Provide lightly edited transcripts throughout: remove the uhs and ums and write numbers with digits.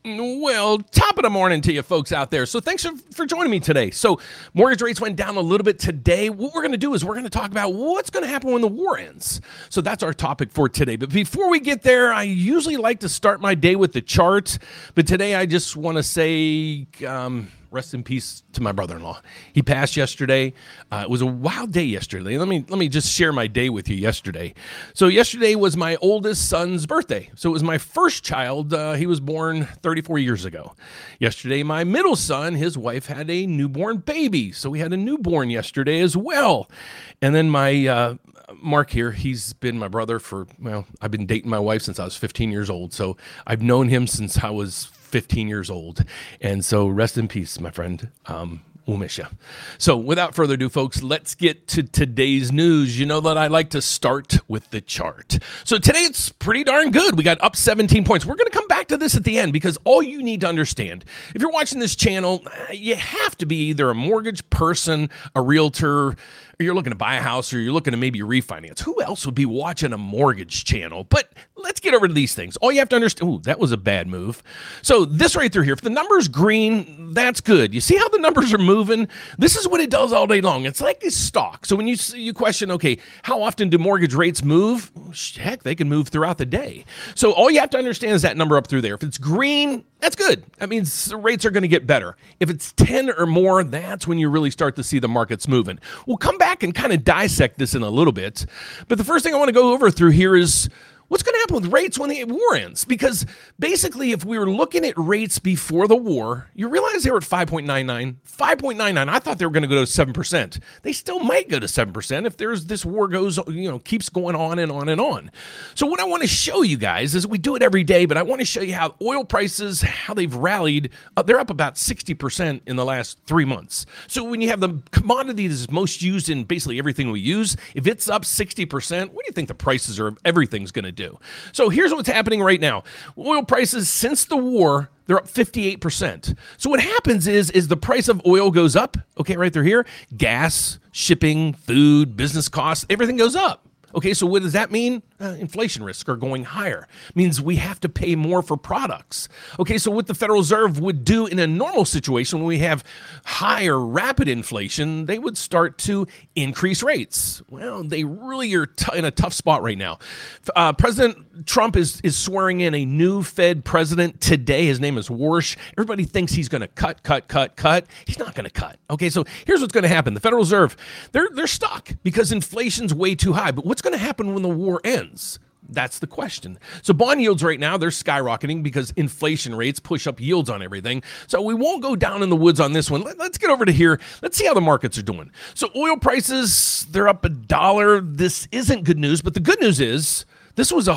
Well, top of the morning to you folks out there. So thanks for joining me today. So mortgage rates went down a little bit today. What we're going to do is we're going to talk about what's going to happen when the war ends. So that's our topic for today. But before we get there, I usually like to start my day with the chart. But today I just want to say rest in peace to my brother-in-law. He passed yesterday. It was a wild day yesterday. Let me just share my day with you yesterday. So yesterday was my oldest son's birthday. So it was my first child. He was born 34 years ago. Yesterday, my middle son, his wife had a newborn baby. So we had a newborn yesterday as well. And then my Mark here, he's been my brother for, well, I've been dating my wife since I was 15 years old. So I've known him since I was 15 years old. And so rest in peace, my friend. We'll miss you. So without further ado, folks, let's get to today's news. You know that I like to start with the chart. So today it's pretty darn good. We got up 17 points. We're going to come back to this at the end because all you need to understand, if you're watching this channel, you have to be either a mortgage person, a realtor, or you're looking to buy a house, or you're looking to maybe refinance. Who else would be watching a mortgage channel? But let's get over to these things. All you have to understand, ooh, that was a bad move. So this right through here, if the number's green, that's good. You see how the numbers are moving? This is what it does all day long. It's like a stock. So when you question, okay, how often do mortgage rates move? Heck, they can move throughout the day. So all you have to understand is that number up through there. If it's green, that's good. That means the rates are going to get better. If it's 10 or more, that's when you really start to see the markets moving. We'll come back and kind of dissect this in a little bit. But the first thing I want to go over through here is what's going to happen with rates when the war ends? Because basically, if we were looking at rates before the war, you realize they were at 5.99. 5.99. I thought they were going to go to 7%. They still might go to 7% if this war goes, keeps going on and on and on. So what I want to show you guys is we do it every day, but I want to show you how oil prices, how they've rallied. They're up about 60% in the last 3 months. So when you have the commodity that's most used in basically everything we use, if it's up 60%, what do you think the prices of everything's going to do? So here's what's happening right now. Oil prices since the war, they're up 58%. So what happens is the price of oil goes up, okay, right through here. Gas, shipping, food, business costs, everything goes up. Okay, so what does that mean? Inflation risks are going higher. It means we have to pay more for products. Okay, so what the Federal Reserve would do in a normal situation when we have higher rapid inflation, they would start to increase rates. Well, they really are in a tough spot right now. President Trump is swearing in a new Fed president today. His name is Warsh. Everybody thinks he's going to cut. He's not going to cut. Okay, so here's what's going to happen. The Federal Reserve, they're stuck because inflation's way too high. But what's going to happen when the war ends? That's the question. So bond yields right now, they're skyrocketing because inflation rates push up yields on everything. So we won't go down in the woods on this one. Let's get over to here. Let's see how the markets are doing. So oil prices, they're up $1. This isn't good news, but the good news is this was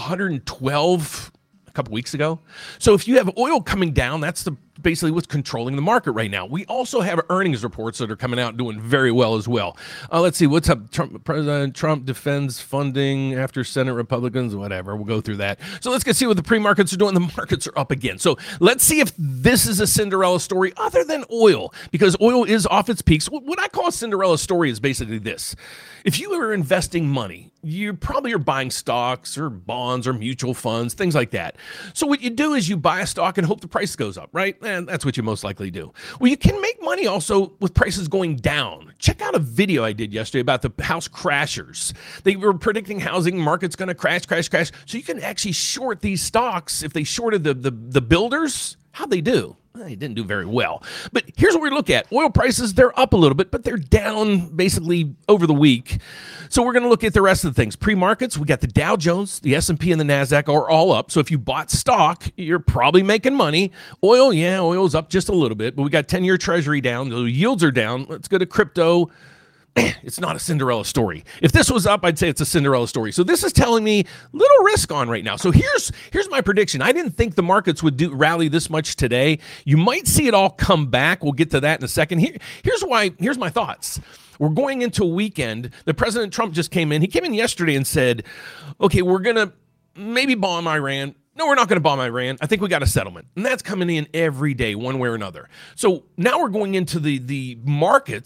112 a couple weeks ago. So if you have oil coming down, that's basically what's controlling the market right now. We also have earnings reports that are coming out doing very well as well. Let's see, what's up? President Trump defends funding after Senate Republicans, whatever. We'll go through that. So let's see what the pre-markets are doing. The markets are up again. So let's see if this is a Cinderella story other than oil, because oil is off its peaks. What I call a Cinderella story is basically this. If you are investing money, you probably are buying stocks or bonds or mutual funds, things like that. So what you do is you buy a stock and hope the price goes up, right? And that's what you most likely do. Well, you can make money also with prices going down. Check out a video I did yesterday about the house crashers. They were predicting housing market's going to crash. So you can actually short these stocks. If they shorted the builders, how'd they do? They didn't do very well. But here's what we look at. Oil prices, they're up a little bit, but they're down basically over the week. So we're going to look at the rest of the things. Pre-markets, we got the Dow Jones, the S&P, and the NASDAQ are all up. So if you bought stock, you're probably making money. Oil, yeah, oil's up just a little bit, but we got 10-year Treasury down. The yields are down. Let's go to crypto. It's not a Cinderella story. If this was up, I'd say it's a Cinderella story. So this is telling me little risk on right now. So here's my prediction. I didn't think the markets would rally this much today. You might see it all come back. We'll get to that in a second. Here's my thoughts. We're going into a weekend. The President Trump just came in. He came in yesterday and said, okay, we're going to maybe bomb Iran. No, we're not going to bomb Iran. I think we got a settlement. And that's coming in every day, one way or another. So now we're going into the markets.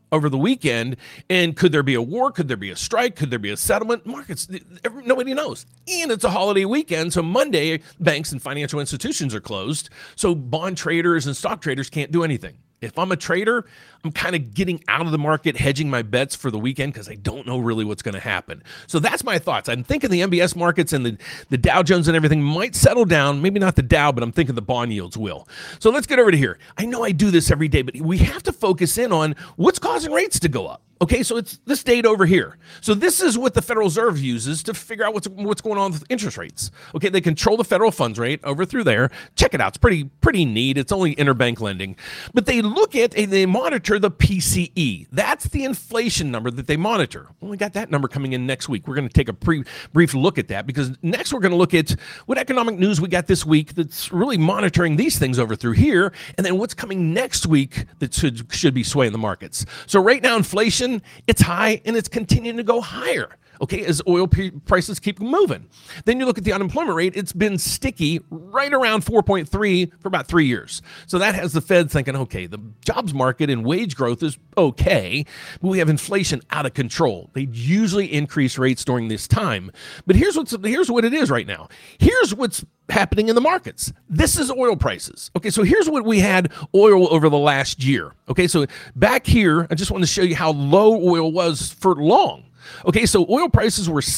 over the weekend. And could there be a war? Could there be a strike? Could there be a settlement? Markets, nobody knows. And it's a holiday weekend, so Monday, banks and financial institutions are closed. So bond traders and stock traders can't do anything. If I'm a trader, I'm kind of getting out of the market, hedging my bets for the weekend because I don't know really what's going to happen. So that's my thoughts. I'm thinking the MBS markets and the Dow Jones and everything might settle down. Maybe not the Dow, but I'm thinking the bond yields will. So let's get over to here. I know I do this every day, but we have to focus in on what's causing rates to go up. Okay, so it's this date over here. So this is what the Federal Reserve uses to figure out what's going on with interest rates. Okay, they control the federal funds rate over through there. Check it out. It's pretty neat. It's only interbank lending. But they look at and they monitor the PCE. That's the inflation number that they monitor. Well, we got that number coming in next week. We're going to take a brief look at that because next we're going to look at what economic news we got this week that's really monitoring these things over through here, and then what's coming next week that should be swaying the markets. So right now, inflation, it's high and it's continuing to go higher, okay, as oil prices keep moving. Then you look at the unemployment rate, it's been sticky right around 4.3 for about 3 years. So that has the Fed thinking, okay, the jobs market and wage growth is okay, but we have inflation out of control. They usually increase rates during this time. But here's what it is right now. Here's what's happening in the markets. This is oil prices. Okay, so here's what we had oil over the last year. Okay, so back here, I just want to show you how low oil was for long. Okay, so oil prices were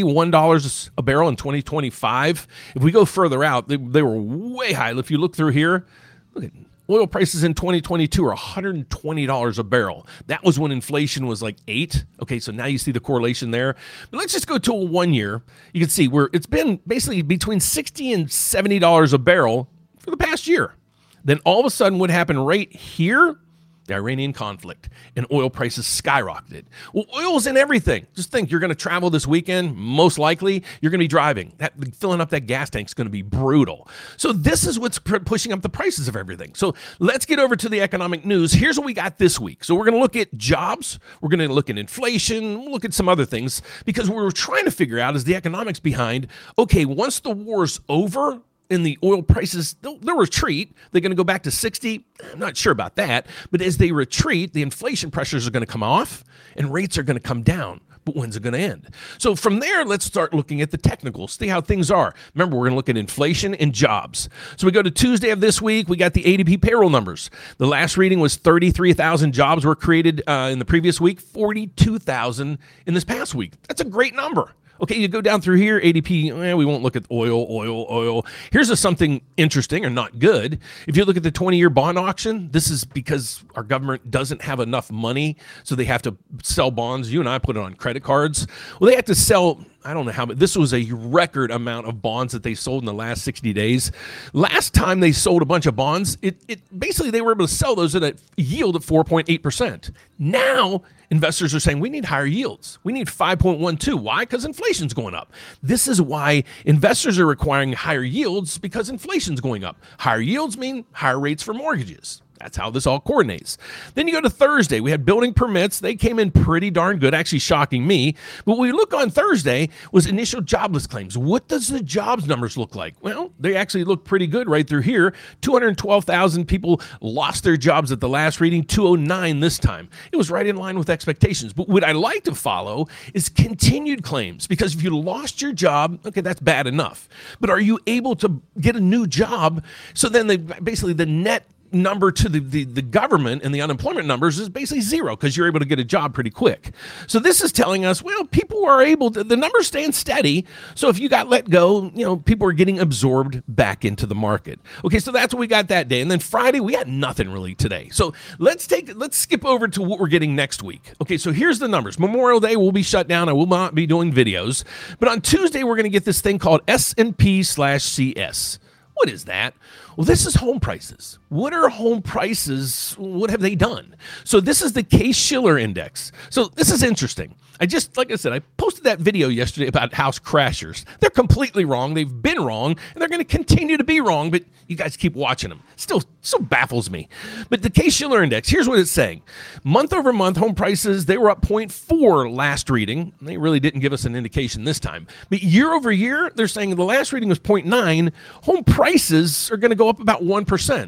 $61 a barrel in 2025. If we go further out, they were way high. If you look through here, look at oil prices in 2022 are $120 a barrel. That was when inflation was like 8. Okay, so now you see the correlation there. But let's just go to a 1 year. You can see where it's been basically between $60 and $70 a barrel for the past year. Then all of a sudden what happened right here? The Iranian conflict, and oil prices skyrocketed. Well, oil's in everything. Just think, you're going to travel this weekend. Most likely, you're going to be driving. Filling up that gas tank is going to be brutal. So this is what's pushing up the prices of everything. So let's get over to the economic news. Here's what we got this week. So we're going to look at jobs. We're going to look at inflation. We'll look at some other things because what we're trying to figure out is the economics behind, okay, once the war's over, and the oil prices, they'll retreat. They're going to go back to 60. I'm not sure about that. But as they retreat, the inflation pressures are going to come off and rates are going to come down. But when's it going to end? So from there, let's start looking at the technicals, see how things are. Remember, we're going to look at inflation and jobs. So we go to Tuesday of this week. We got the ADP payroll numbers. The last reading was 33,000 jobs were created in the previous week, 42,000 in this past week. That's a great number. Okay, you go down through here, ADP, we won't look at oil. Here's something interesting or not good. If you look at the 20-year bond auction, this is because our government doesn't have enough money, so they have to sell bonds. You and I put it on credit cards. Well, they have to sell, I don't know how, but this was a record amount of bonds that they sold in the last 60 days. Last time they sold a bunch of bonds, it basically they were able to sell those at a yield of 4.8%. Now, investors are saying we need higher yields. We need 5.12. Why? Because inflation's going up. This is why investors are requiring higher yields, because inflation's going up. Higher yields mean higher rates for mortgages. That's how this all coordinates. Then you go to Thursday. We had building permits. They came in pretty darn good, actually shocking me. But what we look on Thursday was initial jobless claims. What does the jobs numbers look like? Well, they actually look pretty good right through here. 212,000 people lost their jobs at the last reading, 209 this time. It was right in line with expectations. But what I like to follow is continued claims, because if you lost your job, okay, that's bad enough. But are you able to get a new job? So then basically the net number to the government and the unemployment numbers is basically zero, because you're able to get a job pretty quick. So this is telling us, well, people are able to, the numbers staying steady. So if you got let go, people are getting absorbed back into the market. Okay, so that's what we got that day. And then Friday, we had nothing really today. So let's skip over to what we're getting next week. Okay, so here's the numbers. Memorial Day will be shut down. I will not be doing videos. But on Tuesday, we're going to get this thing called S&P/CS. What is that? Well, this is home prices. What are home prices? What have they done? So this is the Case-Shiller Index. So this is interesting. Like I said, I posted that video yesterday about house crashers. They're completely wrong. They've been wrong, and they're going to continue to be wrong, but you guys keep watching them. Still baffles me. But the Case-Shiller Index, here's what it's saying. Month over month, home prices, they were up 0.4 last reading. They really didn't give us an indication this time. But year over year, they're saying the last reading was 0.9. Home prices are going to go up about 1%.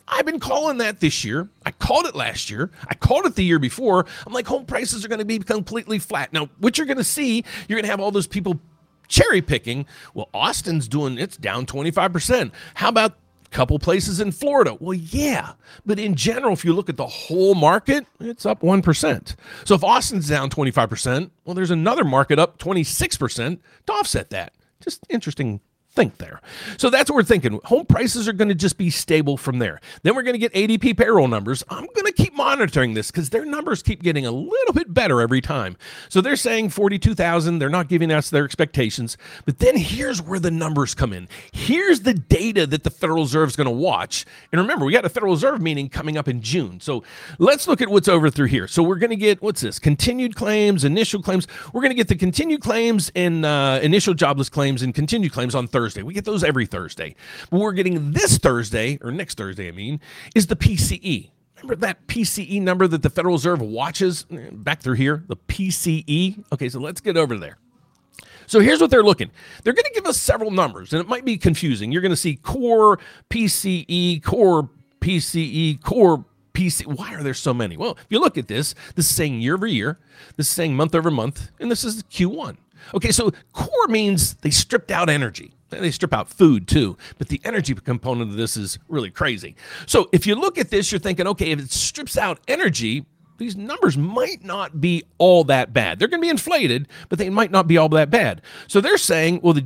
I've been calling that this year. I called it last year. I called it the year before. I'm like, home prices are going to be completely flat. Now, what you're going to see, you're going to have all those people cherry picking. Well, Austin's it's down 25%. How about a couple places in Florida? Well, yeah. But in general, if you look at the whole market, it's up 1%. So if Austin's down 25%, well, there's another market up 26% to offset that. Just interesting think there. So that's what we're thinking. Home prices are going to just be stable from there. Then we're going to get ADP payroll numbers. I'm going to keep monitoring this because their numbers keep getting a little bit better every time. So they're saying 42,000. They're not giving us their expectations. But then here's where the numbers come in. Here's the data that the Federal Reserve is going to watch. And remember, we got a Federal Reserve meeting coming up in June. So let's look at what's over through here. So we're going to get, what's this? Continued claims, initial claims. We're going to get the continued claims and initial jobless claims and continued claims on Thursday. We get those every Thursday. But we're getting this Thursday, or next Thursday, is the PCE. Remember that PCE number that the Federal Reserve watches back through here? The PCE? Okay, so let's get over there. So here's what they're looking. They're going to give us several numbers, and it might be confusing. You're going to see core PCE, core PCE, core PCE. Why are there so many? Well, if you look at this is saying year over year, this is saying month over month, and this is Q1. Okay, so core means they stripped out energy. They strip out food too, but the energy component of this is really crazy. So if you look at this, you're thinking, okay, if it strips out energy, these numbers might not be all that bad. They're going to be inflated, but they might not be all that bad. So they're saying, well, the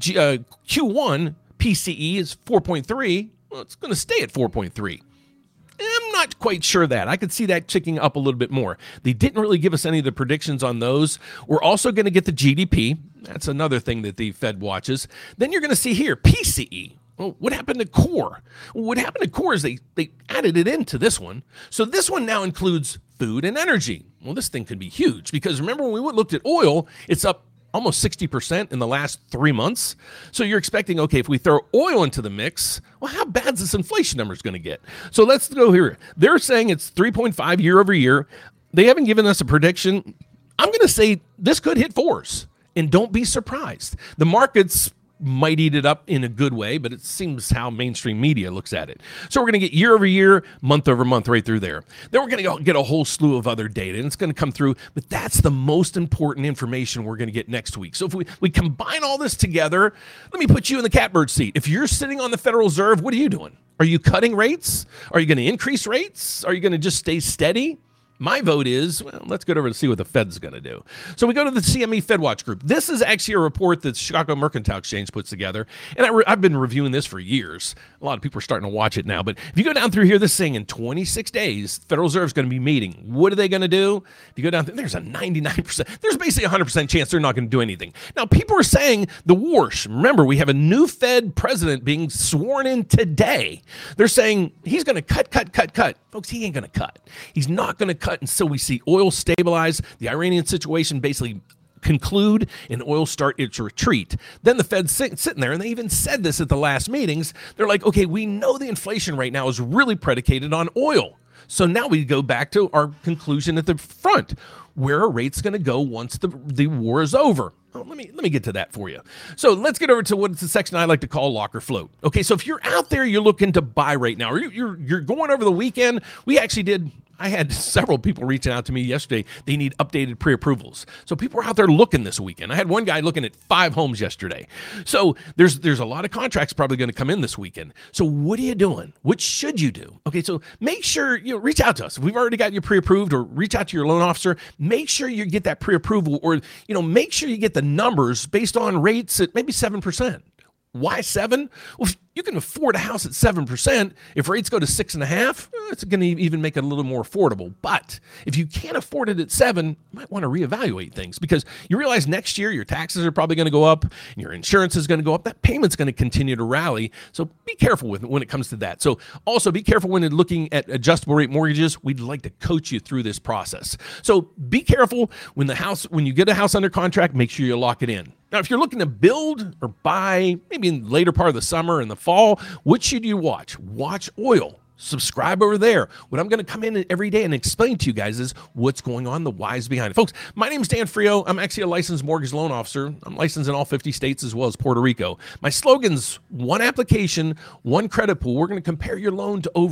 Q1 PCE is 4.3. Well, it's going to stay at 4.3. I'm not quite sure that. I could see that ticking up a little bit more. They didn't really give us any of the predictions on those. We're also going to get the GDP. That's another thing that the Fed watches. Then you're going to see here, PCE. Well, what happened to core? Well, what happened to core is they added it into this one. So this one now includes food and energy. Well, this thing could be huge because remember when we looked at oil, it's up almost 60% in the last 3 months. So you're expecting, okay, if we throw oil into the mix, well, how bad is this inflation number going to get? So let's go here. They're saying it's 3.5 year over year. They haven't given us a prediction. I'm going to say this could hit 4s. And don't be surprised. The markets might eat it up in a good way, but it seems how mainstream media looks at it. So we're going to get year over year, month over month right through there. Then we're going to get a whole slew of other data, and it's going to come through, but that's the most important information we're going to get next week. So if we combine all this together, let me put you in the catbird seat. If you're sitting on the Federal Reserve, what are you doing? Are you cutting rates? Are you going to increase rates? Are you going to just stay steady? My vote is, well, let's go over to see what the Fed's going to do. So we go to the CME FedWatch Group. This is actually a report that Chicago Mercantile Exchange puts together, and I've been reviewing this for years. A lot of people are starting to watch it now, but if you go down through here, this thing in 26 days, Federal Reserve is going to be meeting. What are they going to do? If you go down, there's a 99%, there's basically a 100% chance they're not going to do anything. Now, people are saying the Warsh, remember, we have a new Fed president being sworn in today. They're saying he's going to cut. Folks, he ain't going to cut. He's not going to cut until we see oil stabilize, the Iranian situation basically conclude, and oil start its retreat. Then the Fed's sitting there, and they even said this at the last meetings. They're like, okay, we know the inflation right now is really predicated on oil. So now we go back to our conclusion at the front. Where are rates going to go once the war is over? Well, let me get to that for you. So let's get over to what's the section I like to call lock or float. Okay, so if you're out there, you're looking to buy right now, or you're going over the weekend, I had several people reaching out to me yesterday. They need updated pre-approvals. So people are out there looking this weekend. I had one guy looking at 5 homes yesterday. So there's a lot of contracts probably going to come in this weekend. So what are you doing? What should you do? Okay, so make sure you reach out to us. If we've already got you pre-approved, or reach out to your loan officer. Make sure you get that pre-approval, or make sure you get the numbers based on rates at maybe 7%. Why 7? Well, if you can afford a house at 7%. If rates go to 6.5, it's going to even make it a little more affordable. But if you can't afford it at 7, you might want to reevaluate things, because you realize next year your taxes are probably going to go up, and your insurance is going to go up. That payment's going to continue to rally. So be careful when it comes to that. So also be careful when you're looking at adjustable rate mortgages. We'd like to coach you through this process. So be careful when you get a house under contract. Make sure you lock it in. Now, if you're looking to build or buy, maybe in the later part of the summer and the fall, what should you watch? Watch oil. Subscribe over there. What I'm going to come in every day and explain to you guys is what's going on, the whys behind it. Folks, my name is Dan Frio. I'm actually a licensed mortgage loan officer. I'm licensed in all 50 states as well as Puerto Rico. My slogan's one application, one credit pool. We're going to compare your loan to over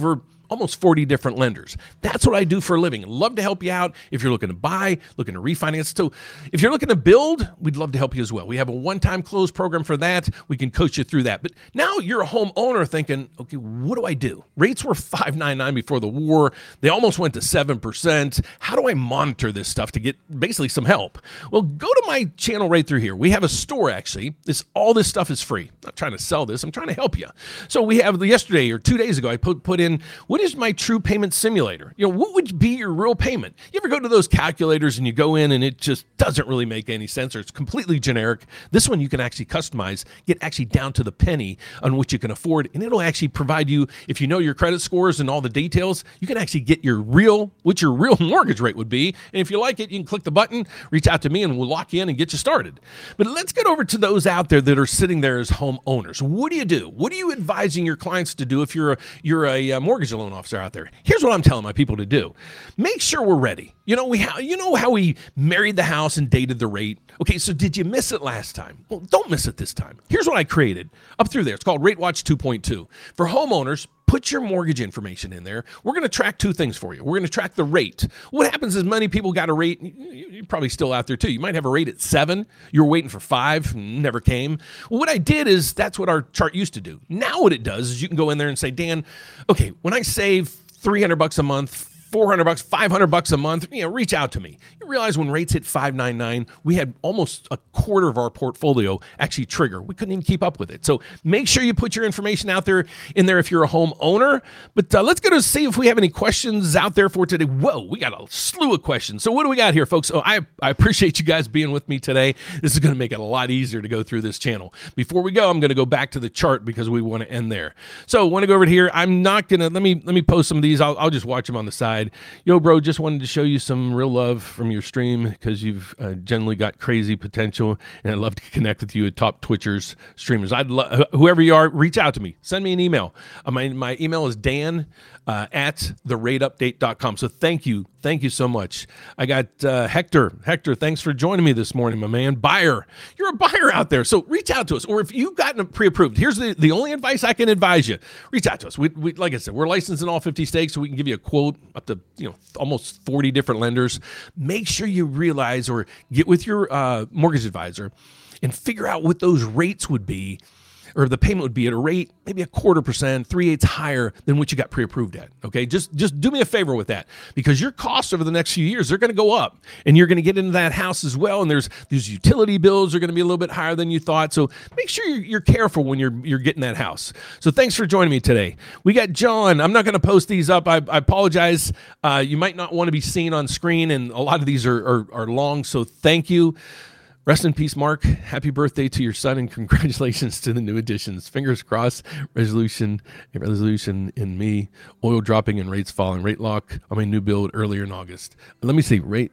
almost 40 different lenders. That's what I do for a living. Love to help you out if you're looking to buy, looking to refinance. So if you're looking to build, we'd love to help you as well. We have a one-time close program for that. We can coach you through that. But now you're a homeowner thinking, okay, what do I do? Rates were 5.99 before the war. They almost went to 7%. How do I monitor this stuff to get basically some help? Well, go to my channel right through here. We have a store, actually. All this stuff is free. I'm not trying to sell this. I'm trying to help you. So we have yesterday or 2 days ago, I put in, what is my true payment simulator? What would be your real payment? You ever go to those calculators and you go in and it just doesn't really make any sense, or it's completely generic? This one you can actually customize, get actually down to the penny on what you can afford, and it'll actually provide you, if you know your credit scores and all the details, you can actually get what your real mortgage rate would be. And if you like it, you can click the button, reach out to me, and we'll lock you in and get you started. But let's get over to those out there that are sitting there as homeowners. What do you do? What are you advising your clients to do if you're a mortgage loan officer out there? Here's what I'm telling my people to do. Make sure we're ready. You know how we married the house and dated the rate? Okay, so did you miss it last time? Well, don't miss it this time. Here's what I created up through there. It's called Rate Watch 2.2. For homeowners, put your mortgage information in there. We're going to track two things for you. We're going to track the rate. What happens is many people got a rate. You're probably still out there too. You might have a rate at 7. You were waiting for 5, never came. Well, what I did is that's what our chart used to do. Now what it does is you can go in there and say, Dan, okay, when I save $300 a month, $400, $500 a month, reach out to me. You realize when rates hit 5.99, we had almost a quarter of our portfolio actually trigger. We couldn't even keep up with it. So make sure you put your information out there if you're a homeowner. But let's go to see if we have any questions out there for today. Whoa, we got a slew of questions. So what do we got here, folks? So I appreciate you guys being with me today. This is going to make it a lot easier to go through this channel. Before we go, I'm going to go back to the chart because we want to end there. So I want to go over here. I'm not going to, let me post some of these. I'll just watch them on the side. Yo, bro, just wanted to show you some real love from your stream because you've generally got crazy potential, and I'd love to connect with you at top Twitchers, streamers. Whoever you are, reach out to me. Send me an email. My email is Dan at therateupdate.com. So thank you so much. I got Hector. Hector, thanks for joining me this morning, my man. Buyer, you're a buyer out there, so reach out to us. Or if you've gotten pre-approved, here's the only advice I can advise you. Reach out to us. We like I said, we're licensed in all 50 states, so we can give you a quote up to almost 40 different lenders. Make sure you realize or get with your mortgage advisor and figure out what those rates would be, or the payment would be at a rate maybe 0.25%, 3/8 higher than what you got pre-approved at. Okay, just do me a favor with that, because your costs over the next few years, they're going to go up, and you're going to get into that house as well. And there's utility bills are going to be a little bit higher than you thought. So make sure you're careful when you're getting that house. So thanks for joining me today. We got John. I'm not going to post these up. I apologize. You might not want to be seen on screen, and a lot of these are long. So thank you. Rest in peace, Mark. Happy birthday to your son, and congratulations to the new additions. Fingers crossed. Resolution in me. Oil dropping and rates falling. Rate lock on my new build earlier in August. Let me see. Rate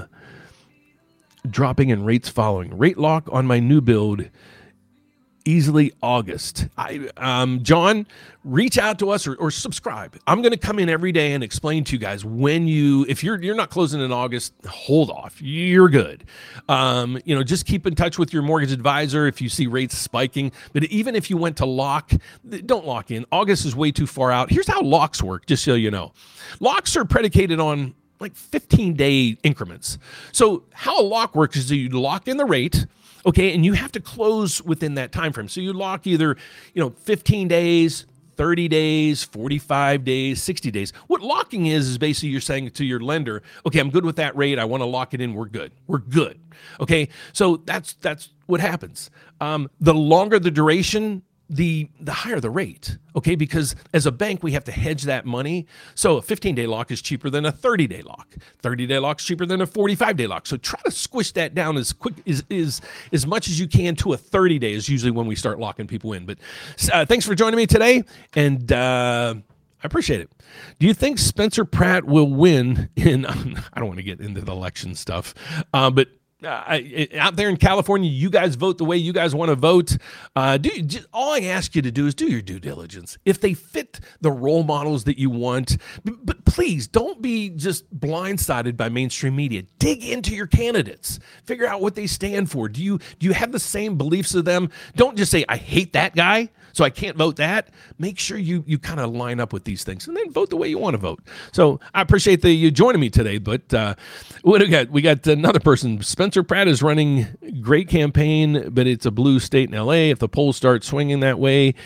dropping and rates falling. Rate lock on my new build easily August. John, reach out to us or subscribe. I'm going to come in every day and explain to you guys if you're not closing in August, hold off. You're good. Just keep in touch with your mortgage advisor if you see rates spiking. But even if you went to lock, don't lock in. August is way too far out. Here's how locks work, just so you know. Locks are predicated on like 15-day increments. So how a lock works is that you lock in the rate. Okay, and you have to close within that time frame. So you lock either, 15 days, 30 days, 45 days, 60 days. What locking is basically you're saying to your lender, okay, I'm good with that rate. I want to lock it in. We're good. We're good. Okay, so that's what happens. The longer the duration, the higher the rate, okay? Because as a bank, we have to hedge that money. So a 15-day lock is cheaper than a 30-day lock. 30-day lock is cheaper than a 45-day lock. So try to squish that down as quick as much as you can to a 30-day is usually when we start locking people in. But thanks for joining me today, and I appreciate it. Do you think Spencer Pratt will win in, I don't want to get into the election stuff, but out there in California, you guys vote the way you guys want to vote. All I ask you to do is do your due diligence. If they fit the role models that you want, but please don't be just blindsided by mainstream media. Dig into your candidates. Figure out what they stand for. Do you have the same beliefs as them? Don't just say, I hate that guy, so I can't vote that. Make sure you kind of line up with these things and then vote the way you want to vote. So I appreciate you joining me today. But what do we got? We got another person. Spencer Pratt is running great campaign, but it's a blue state in LA. If the polls start swinging that way,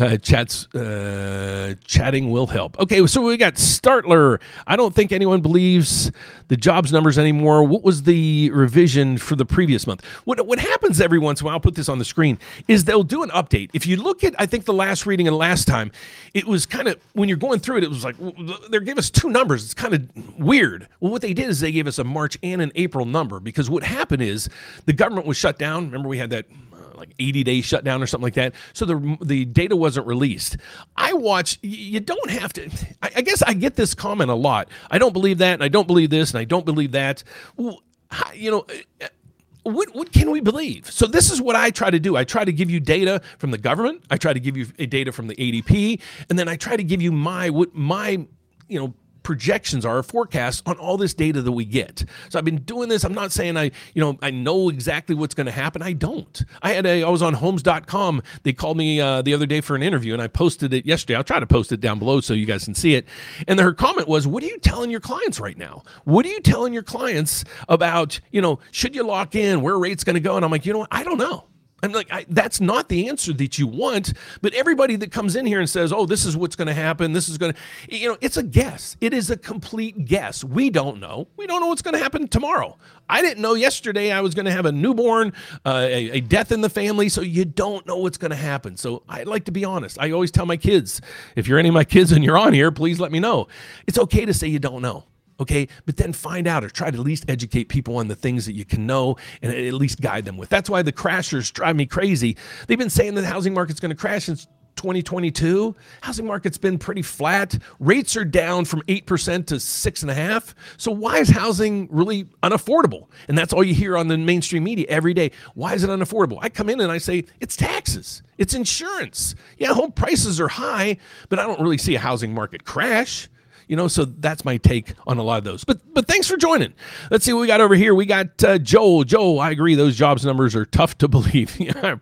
chatting will help. Okay, so we got Startler. I don't think anyone believes the jobs numbers anymore. What was the revision for the previous month? What happens every once in a while, I'll put this on the screen, is they'll do an update. If you look at, I think the last reading and last time, it was kind of, when you're going through it, it was like, they gave us two numbers. It's kind of weird. Well, what they did is they gave us a March and an April number, because what happened is the government was shut down. Remember, we had that like 80-day shutdown or something like that. So the data wasn't released. You don't have to, I guess I get this comment a lot. I don't believe that, and I don't believe this, and I don't believe that. Well, what can we believe? So this is what I try to do. I try to give you data from the government. I try to give you data from the ADP, and then I try to give you my projections are, forecasts on all this data that we get. So I've been doing this. I'm not saying I know exactly what's going to happen. I don't. I was on homes.com. They called me the other day for an interview, and I posted it yesterday. I'll try to post it down below so you guys can see it. And her comment was, what are you telling your clients right now? What are you telling your clients about, should you lock in, where rate's going to go? And I'm like, you know what? I don't know. I'm like, that's not the answer that you want. But everybody that comes in here and says, oh, this is what's going to happen, this is going to, it's a guess. It is a complete guess. We don't know. We don't know what's going to happen tomorrow. I didn't know yesterday I was going to have a newborn, a death in the family. So you don't know what's going to happen. So I like to be honest. I always tell my kids, if you're any of my kids and you're on here, please let me know. It's okay to say you don't know. Okay, but then find out, or try to at least educate people on the things that you can know and at least guide them with. That's why the crashers drive me crazy. They've been saying that the housing market's going to crash since 2022. Housing market's been pretty flat. Rates are down from 8% to 6.5%. So why is housing really unaffordable? And that's all you hear on the mainstream media every day. Why is it unaffordable? I come in and I say, it's taxes. It's insurance. Yeah, home prices are high, but I don't really see a housing market crash. So that's my take on a lot of those. But thanks for joining. Let's see what we got over here. We got Joel. Joel, I agree. Those jobs numbers are tough to believe. Yeah,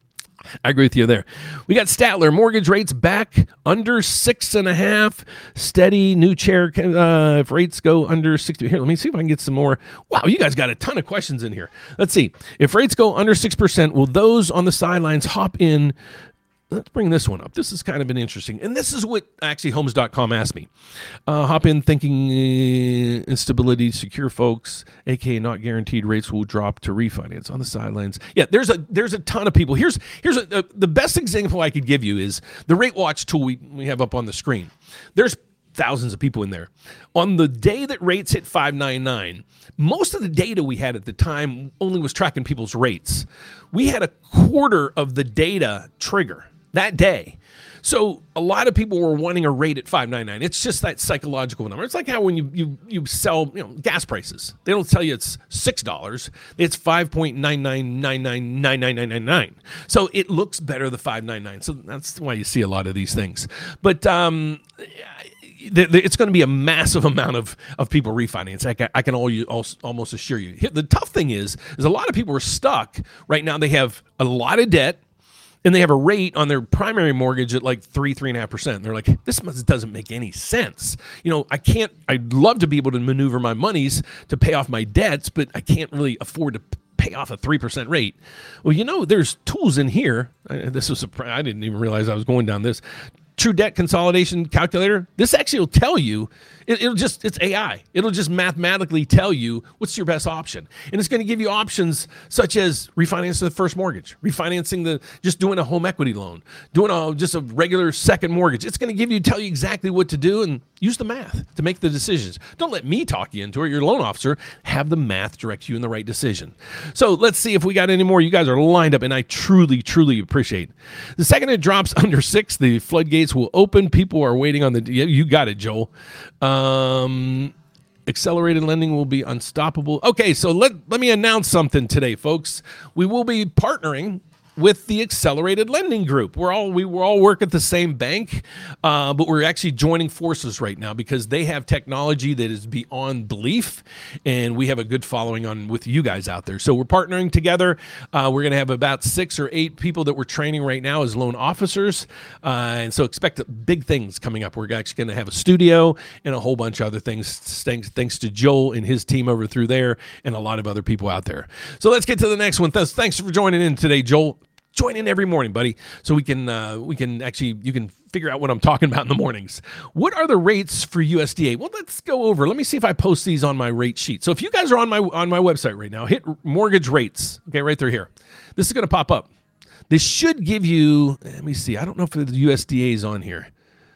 I agree with you there. We got Statler. Mortgage rates back under 6.5. Steady. New chair. If rates go under 60. Here, let me see if I can get some more. Wow, you guys got a ton of questions in here. Let's see. If rates go under 6%, will those on the sidelines hop in? Let's bring this one up. This has kind of been interesting. And this is what actually homes.com asked me. Hop in thinking instability, secure folks, aka not guaranteed rates will drop to refinance on the sidelines. Yeah, there's a ton of people. Here's the best example I could give you is the Rate Watch tool we have up on the screen. There's thousands of people in there. On the day that rates hit 599, most of the data we had at the time only was tracking people's rates. We had a quarter of the data trigger that day. So a lot of people were wanting a rate at 599. It's just that psychological number. It's like how when you sell gas prices, they don't tell you it's $6. It's 5.99999999. So it looks better the 599. So that's why you see a lot of these things. But it's going to be a massive amount of people refinance. I can almost assure you. The tough thing is a lot of people are stuck right now. They have a lot of debt, and they have a rate on their primary mortgage at like 3.5%. They're like, this doesn't make any sense. I'd love to be able to maneuver my monies to pay off my debts, but I can't really afford to pay off a 3% rate. Well, there's tools in here. I didn't even realize I was going down this. True Debt Consolidation Calculator. This actually will tell you, it's AI. It'll just mathematically tell you what's your best option. And it's going to give you options such as refinancing the first mortgage, just doing a home equity loan, doing just a regular second mortgage. It's going to tell you exactly what to do, and use the math to make the decisions. Don't let me talk you into it. Your loan officer. Have the math direct you in the right decision. So let's see if we got any more. You guys are lined up, and I truly, truly appreciate it. The second it drops under 6, the floodgates will open. People are waiting on you got it, Joel. Accelerated lending will be unstoppable. Okay, so let me announce something today, folks. We will be partnering with the Accelerated Lending Group. We all work at the same bank, but we're actually joining forces right now because they have technology that is beyond belief, and we have a good following on with you guys out there. So we're partnering together. We're going to have about 6 or 8 people that we're training right now as loan officers, and so expect big things coming up. We're actually going to have a studio and a whole bunch of other things, thanks to Joel and his team over through there and a lot of other people out there. So let's get to the next one. Thanks for joining in today, Joel. Join in every morning, buddy, so you can figure out what I'm talking about in the mornings. What are the rates for USDA? Well, let's go over. Let me see if I post these on my rate sheet. So if you guys are on my website right now, hit mortgage rates. Okay, right through here. This is going to pop up. This should give you. Let me see. I don't know if the USDA is on here.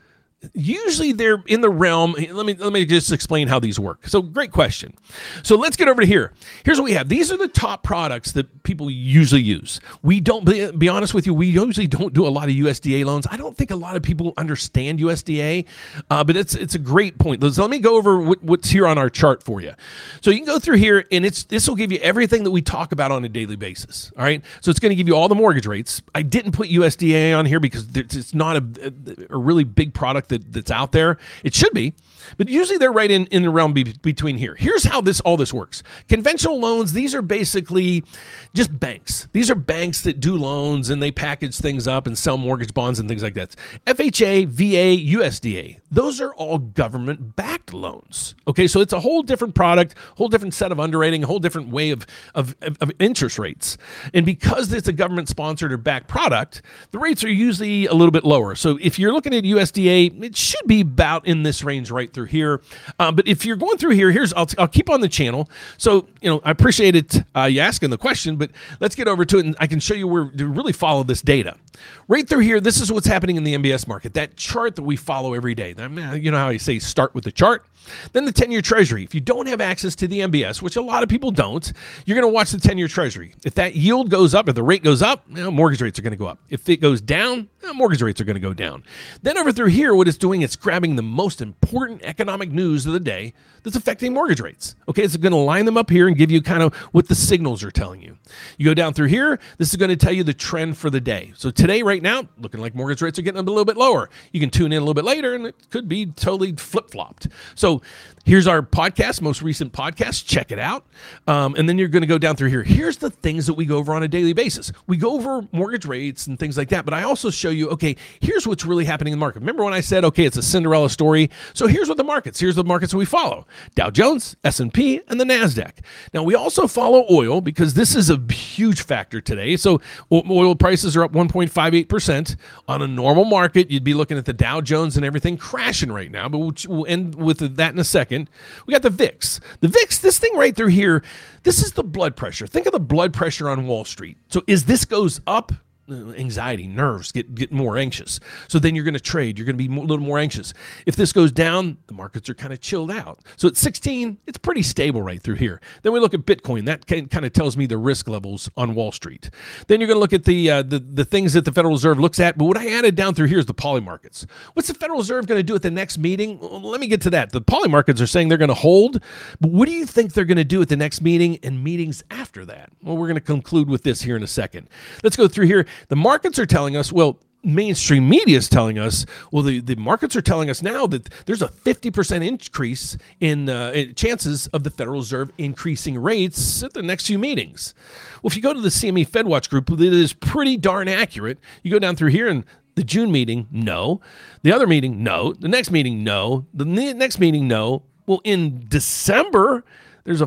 Usually they're in the realm. Let me just explain how these work. So great question. So let's get over to here. Here's what we have. These are the top products that people usually use. We don't, be honest with you, we usually don't do a lot of USDA loans. I don't think a lot of people understand USDA, but it's a great point. So let me go over what's here on our chart for you. So you can go through here, and this will give you everything that we talk about on a daily basis. All right. So it's going to give you all the mortgage rates. I didn't put USDA on here because it's not a really big product that's out there. It should be, but usually they're right in the realm between here. Here's how all this works. Conventional loans, these are basically just banks. These are banks that do loans and they package things up and sell mortgage bonds and things like that. FHA, VA, USDA, those are all government-backed loans. Okay, so it's a whole different product, whole different set of underwriting, a whole different way of interest rates. And because it's a government-sponsored or backed product, the rates are usually a little bit lower. So if you're looking at USDA, it should be about in this range right through here. But if you're going through here, I'll keep on the channel. So, I appreciate it you asking the question, but let's get over to it and I can show you where to really follow this data. Right through here, this is what's happening in the MBS market, that chart that we follow every day. You know how I say start with the chart? Then the 10-year treasury. If you don't have access to the MBS, which a lot of people don't, you're going to watch the 10-year treasury. If that yield goes up, if the rate goes up, mortgage rates are going to go up. If it goes down, mortgage rates are going to go down. Then over through here, what it's doing, it's grabbing the most important economic news of the day that's affecting mortgage rates. Okay, it's going to line them up here and give you kind of what the signals are telling you. You go down through here, this is going to tell you the trend for the day. So today, right now, looking like mortgage rates are getting a little bit lower. You can tune in a little bit later and it could be totally flip-flopped. So here's our podcast, most recent podcast. Check it out. And then you're going to go down through here. Here's the things that we go over on a daily basis. We go over mortgage rates and things like that, but I also show you, okay, here's what's really happening in the market. Remember when I said, okay, it's a Cinderella story? So here's the markets we follow. Dow Jones, S&P, and the NASDAQ. Now, we also follow oil because this is a huge factor today. So oil prices are up 1.58%. On a normal market, you'd be looking at the Dow Jones and everything crashing right now, but we'll end with that in a second. We got the VIX. The VIX, this thing right through here, this is the blood pressure. Think of the blood pressure on Wall Street. So as this goes up, anxiety, nerves get more anxious. So then you're going to trade. You're going to be a little more anxious. If this goes down, the markets are kind of chilled out. So at 16, it's pretty stable right through here. Then we look at Bitcoin. That kind of tells me the risk levels on Wall Street. Then you're going to look at the things that the Federal Reserve looks at. But what I added down through here is the poly markets. What's the Federal Reserve going to do at the next meeting? Well, let me get to that. The poly markets are saying they're going to hold. But what do you think they're going to do at the next meeting and meetings after that? Well, we're going to conclude with this here in a second. Let's go through here. The markets are telling us, mainstream media is telling us, the markets are telling us now that there's a 50% increase in chances of the Federal Reserve increasing rates at the next few meetings. Well, if you go to the CME FedWatch group, it is pretty darn accurate. You go down through here and the June meeting, no. The other meeting, no. The next meeting, no. The next meeting, no. Well, in December, there's a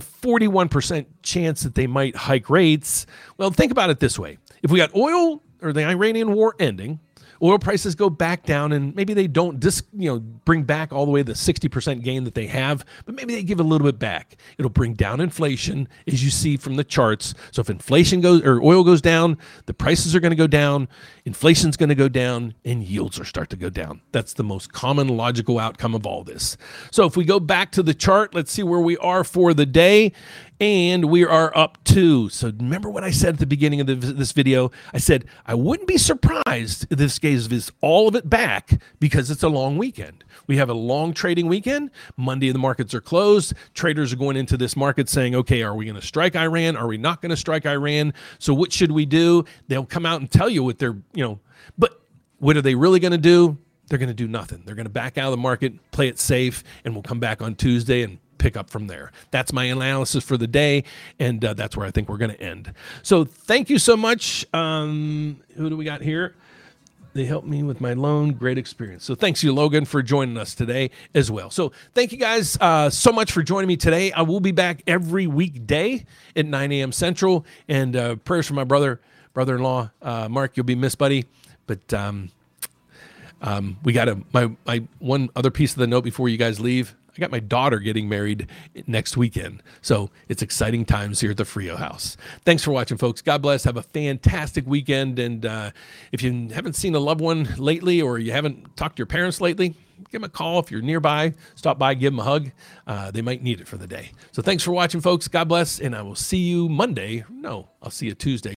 41% chance that they might hike rates. Well, think about it this way. If we got oil or the Iranian war ending, oil prices go back down, and maybe they don't bring back all the way the 60% gain that they have, but maybe they give a little bit back. It'll bring down inflation, as you see from the charts. So if inflation goes or oil goes down, the prices are going to go down, inflation's going to go down, and yields are start to go down. That's the most common logical outcome of all this. So if we go back to the chart, let's see where we are for the day. And we are up 2. So remember what I said at the beginning of this video? I said I wouldn't be surprised if this gives all of it back because it's a long weekend. We have a long trading weekend. Monday, the markets are closed. Traders are going into this market saying, okay, are we going to strike Iran? Are we not going to strike Iran? So what should we do? They'll come out and tell you what they're, but what are they really going to do? They're going to do nothing. They're going to back out of the market, play it safe, and we'll come back on Tuesday and pick up from there. That's my analysis for the day, and that's where I think we're going to end. So thank you so much. Who do we got here? They helped me with my loan. Great experience. So thanks you, Logan, for joining us today as well. So thank you guys so much for joining me today. I will be back every weekday at 9 a.m. Central, and prayers for my brother-in-law, Mark. You'll be missed, buddy. But we got my one other piece of the note before you guys leave. I got my daughter getting married next weekend. So it's exciting times here at the Frio House. Thanks for watching, folks. God bless. Have a fantastic weekend. And if you haven't seen a loved one lately, or you haven't talked to your parents lately, give them a call. If you're nearby, stop by, give them a hug. They might need it for the day. So thanks for watching, folks. God bless. And I will see you Monday. No, I'll see you Tuesday.